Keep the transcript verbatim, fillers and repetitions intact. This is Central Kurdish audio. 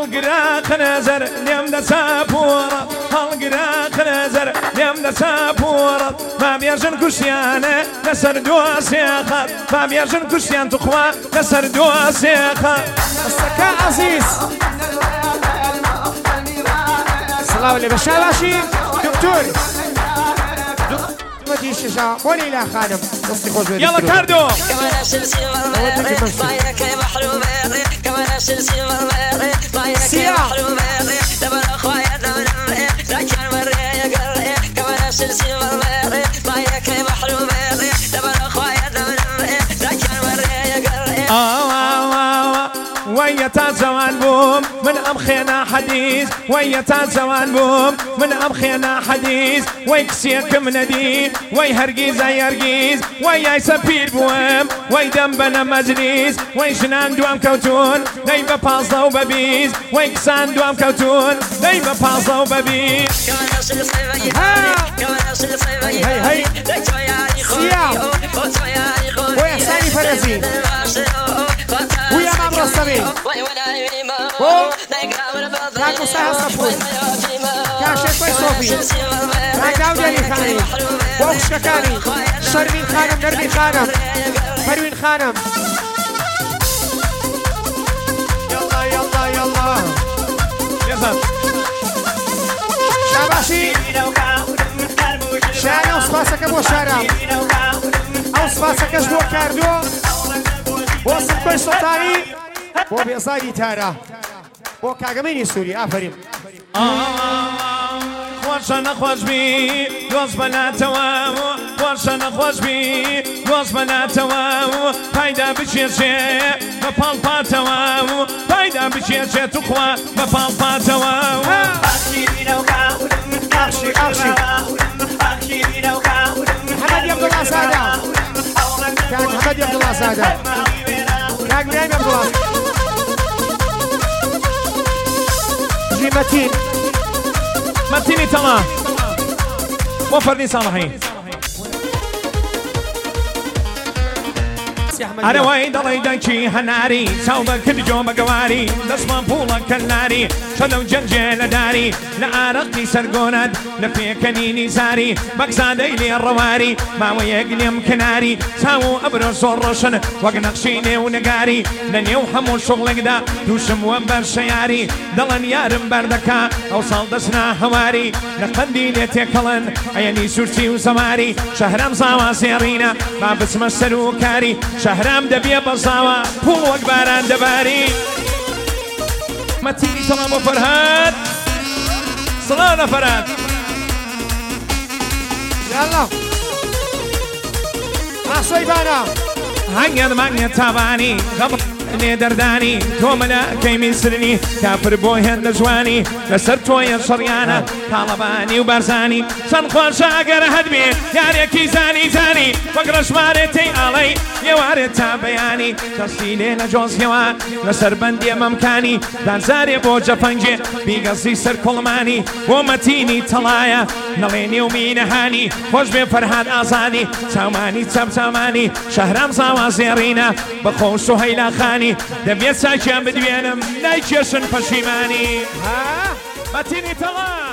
هەڵگرا خنەزەر لێم دەچاپۆڕە هەڵگرا خنەزەر لێم دەچاپۆڕە مامێژن کوشیانە لەسەر دۆسێخات مامێژن کوشیان توخوا لەسەر دۆسێخات ئەستەکە عەزیز سڵاو لێ بەشا باشی دکتۆر مەتی شێشا بۆ لەیلا خانم دەستی خۆش بێت يلا كاردو سیاه ويا تا زوان بوم من ام خينا حديث ويا تا زوان بوم من ام خينا حديث ويكسيك منادي وي هرقيز اي هرقيز ويا سبير بوم وي دنبنا مجلس وي شنان دوام كوتون نيبا بازا وببيز ويكسان دوام كوتون نيبا بازا وببيز هاي هاي سياه ويا ساني فرزي ويا مام رسمي كاكو ساها صفون كاشي كوي صوفي كاكاو ديالي خاني بوخش كاكاني شرمين خانم نرمين خانم فروين خانم يلا يلا يلا يلا شاباشي شاري وصفاسك ابو شارع او صفاسك اشبو كاردو وصل كوي سلطاني بو بيصاقي تارا بو كاقميني سوري آفرين خوش نخوش بي دوز بنا توام خوش نخوش بي دوز بنا توام فايدة بشيشي بپال پا توام فايدة بشيشي تخوا بپال پا توام أخشي أخشي محمد عبد الله سادة كان محمد عبد الله سادة كان مريم عبد الله جي متين متيني تمام وفرني صالحين أنا وايد الله يدنكي هناري سوبا كل جوم قواري نسمع بولا كالناري شلو جنجل داري لعرقي سرقوند لفيكنيني ساري بقصادي لي الرواري ما ويقليم كناري ساو أبرو صرشن وقنقشيني ونقاري لن يوحمو شغلك دا دوشم وبر شياري دلن يارم بردكا أوصل دسنا هواري لقندي ليتكلن عيني سورتي وزماري شهرام صاوا سيرينا ما بسم السلوكاري شهرام دبي بصاوة بول وقباران دباري متيني سلام وفرهاد صلاة فرهاد يلا راسوي بانا هنيا مانيا تاباني غبط درداني توملا كي مصرني كافر بوهن لجواني لسرت ويا شريانة طالباني وبرزاني سنخوان شاقر هدمي ياريكي زاني زاني فقرش مارتي علي يوارد تابياني تسيلي لجوز يوان لسر بندي ممكاني دانزاري بوجه فنجي بيقصي سر كلماني ومتيني طلايا نليني ومين هاني خوش بي فرهاد آزادي تاماني تب تاماني شهرام زاوا زيرينا بخوش وهيلا خاني دەبێت ساکیان بدوێنم نایکێشن پەشیمانی ها مەتینی تەڵا